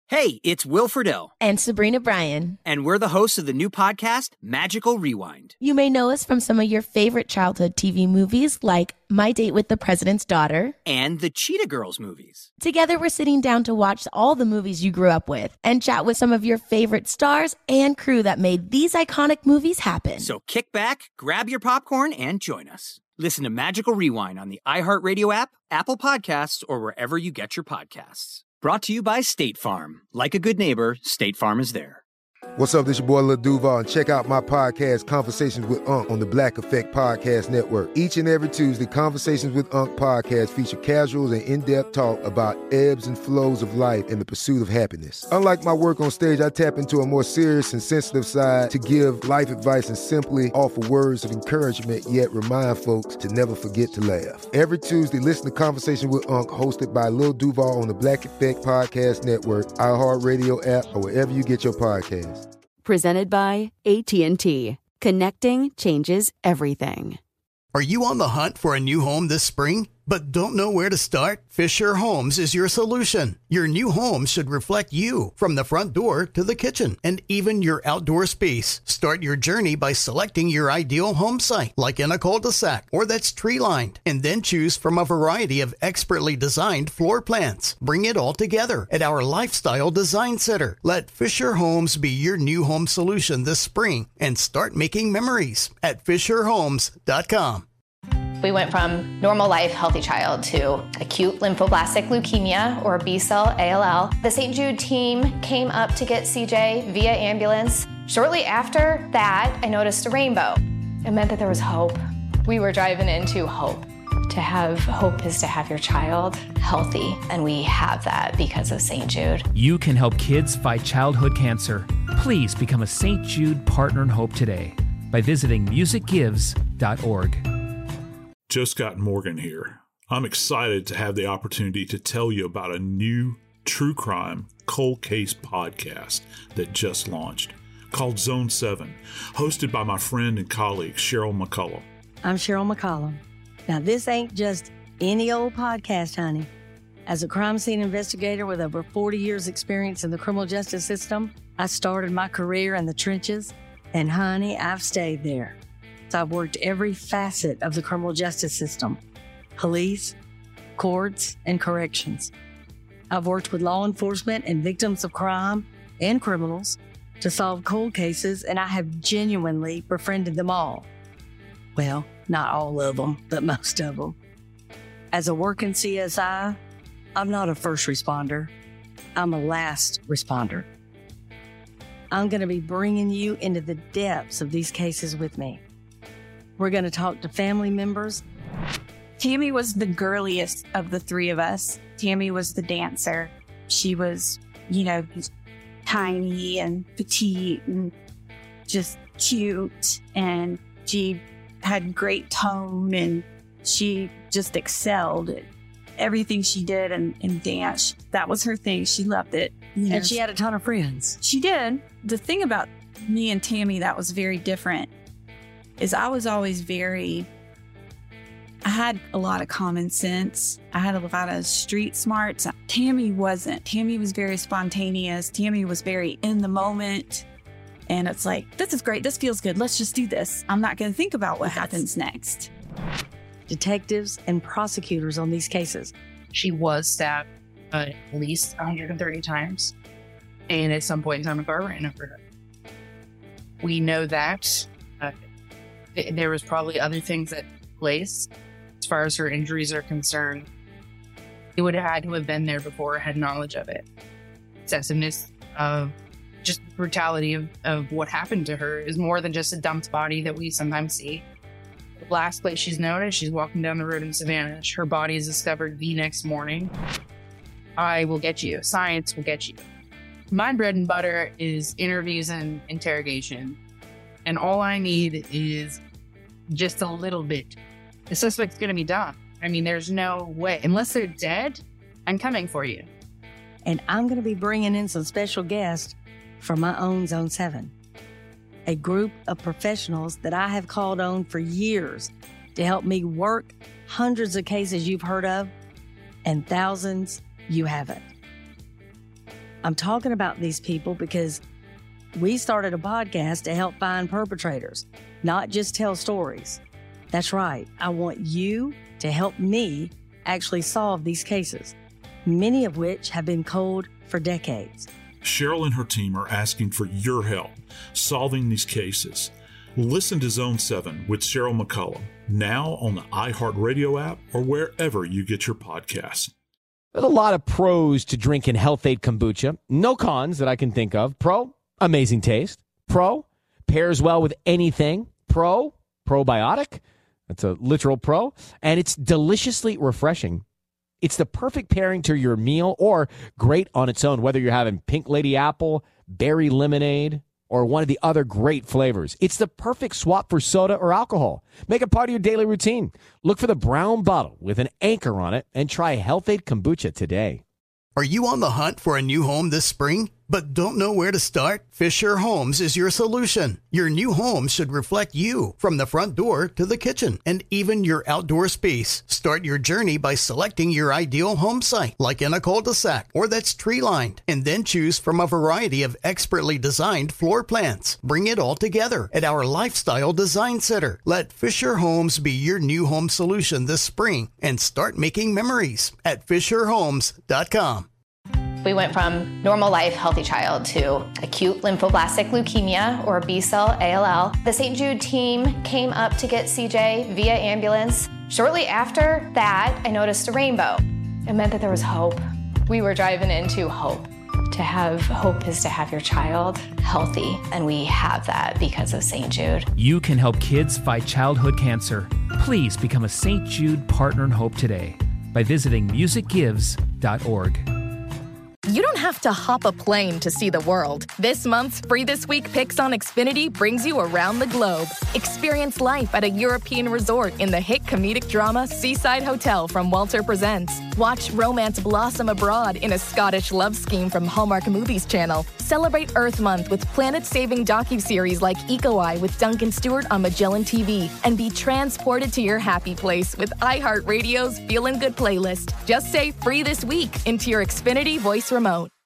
Hey, it's Will Friedle. And Sabrina Bryan. And we're the hosts of the new podcast, Magical Rewind. You may know us from some of your favorite childhood TV movies like My Date with the President's Daughter and the Cheetah Girls movies. Together, we're sitting down to watch all the movies you grew up with and chat with some of your favorite stars and crew that made these iconic movies happen. So kick back, grab your popcorn, and join us. Listen to Magical Rewind on the iHeartRadio app, Apple Podcasts, or wherever you get your podcasts. Brought to you by State Farm. Like a good neighbor, State Farm is there. What's up, this your boy Lil Duval, and check out my podcast, Conversations with Unc, on the Black Effect Podcast Network. Each and every Tuesday, Conversations with Unc podcast feature casual and in-depth talk about ebbs and flows of life and the pursuit of happiness. Unlike my work on stage, I tap into a more serious and sensitive side to give life advice and simply offer words of encouragement, yet remind folks to never forget to laugh. Every Tuesday, listen to Conversation with Unc, hosted by Lil Duval on the Black Effect Podcast Network, iHeartRadio app, or wherever you get your podcasts. Presented by AT&T. Connecting changes everything. Are you on the hunt for a new home this spring, but don't know where to start? Fisher Homes is your solution. Your new home should reflect you, from the front door to the kitchen, and even your outdoor space. Start your journey by selecting your ideal home site, like in a cul-de-sac or that's tree-lined, and then choose from a variety of expertly designed floor plans. Bring it all together at our Lifestyle Design Center. Let Fisher Homes be your new home solution this spring and start making memories at FisherHomes.com. We went from normal life, healthy child to acute lymphoblastic leukemia, or B-cell ALL. The St. Jude team came up to get CJ via ambulance. Shortly after that, I noticed a rainbow. It meant that there was hope. We were driving into hope. To have hope is to have your child healthy, and we have that because of St. Jude. You can help kids fight childhood cancer. Please become a St. Jude Partner in Hope today by visiting musicgives.org. Joe Scott Morgan here. I'm excited to have the opportunity to tell you about a new true crime cold case podcast that just launched called Zone 7, hosted by my friend and colleague Cheryl McCullum. I'm Cheryl McCollum. Now, this ain't just any old podcast, honey. As a crime scene investigator with over 40 years experience in the criminal justice system, I started my career in the trenches, and honey, I've stayed there. I've worked every facet of the criminal justice system: police, courts, and corrections. I've worked with law enforcement and victims of crime and criminals to solve cold cases, and I have genuinely befriended them all. Well, not all of them, but most of them. As a working CSI, I'm not a first responder. I'm a last responder. I'm going to be bringing you into the depths of these cases with me. We're going to talk to family members. Tammy was the girliest of the three of us. Tammy was the dancer. She was, tiny and petite and just cute. And she had great tone, and she just excelled at everything she did in dance. That was her thing. She loved it. And she had a ton of friends. She did. The thing about me and Tammy that was very different is I was always I had a lot of common sense. I had a lot of street smarts. Tammy wasn't. Tammy was very spontaneous. Tammy was very in the moment. And it's like, this is great. This feels good. Let's just do this. I'm not going to think about what happens next. Detectives and prosecutors on these cases. She was stabbed at least 130 times. And at some point in time, a car ran over her. We know that. There was probably other things that took place. As far as her injuries are concerned, it would have had to have been there before I had knowledge of it. Excessiveness of just brutality of what happened to her is more than just a dumped body that we sometimes see. The last place she's known is she's walking down the road in Savannah. Her body is discovered the next morning. I will get you. Science will get you. My bread and butter is interviews and interrogation. And all I need is just a little bit. The suspect's going to be done. I mean, there's no way. Unless they're dead, I'm coming for you. And I'm going to be bringing in some special guests from my own Zone 7. A group of professionals that I have called on for years to help me work hundreds of cases you've heard of and thousands you haven't. I'm talking about these people because we started a podcast to help find perpetrators, not just tell stories. That's right. I want you to help me actually solve these cases, many of which have been cold for decades. Cheryl and her team are asking for your help solving these cases. Listen to Zone 7 with Cheryl McCollum, now on the iHeartRadio app or wherever you get your podcasts. There's a lot of pros to drinking Health-Ade kombucha. No cons that I can think of. Pro, amazing taste. Pro, pairs well with anything. Pro, probiotic. That's a literal pro. And it's deliciously refreshing. It's the perfect pairing to your meal or great on its own, whether you're having Pink Lady Apple, berry lemonade, or one of the other great flavors. It's the perfect swap for soda or alcohol. Make it part of your daily routine. Look for the brown bottle with an anchor on it and try Health-Ade kombucha today. Are you on the hunt for a new home this spring, but don't know where to start? Fisher Homes is your solution. Your new home should reflect you, from the front door to the kitchen and even your outdoor space. Start your journey by selecting your ideal home site, like in a cul-de-sac or that's tree-lined, and then choose from a variety of expertly designed floor plans. Bring it all together at our Lifestyle Design Center. Let Fisher Homes be your new home solution this spring and start making memories at FisherHomes.com. We went from normal life, healthy child to acute lymphoblastic leukemia or B-cell ALL. The St. Jude team came up to get CJ via ambulance. Shortly after that, I noticed a rainbow. It meant that there was hope. We were driving into hope. To have hope is to have your child healthy, and we have that because of St. Jude. You can help kids fight childhood cancer. Please become a St. Jude Partner in Hope today by visiting musicgives.org. You don't have to hop a plane to see the world. This month's Free This Week Picks on Xfinity brings you around the globe. Experience life at a European resort in the hit comedic drama Seaside Hotel from Walter Presents. Watch romance blossom abroad in a Scottish love scheme from Hallmark Movies Channel. Celebrate Earth Month with planet-saving docuseries like Eco-Eye with Duncan Stewart on Magellan TV. And be transported to your happy place with iHeartRadio's Feelin' Good playlist. Just say Free This Week into your Xfinity voice remote.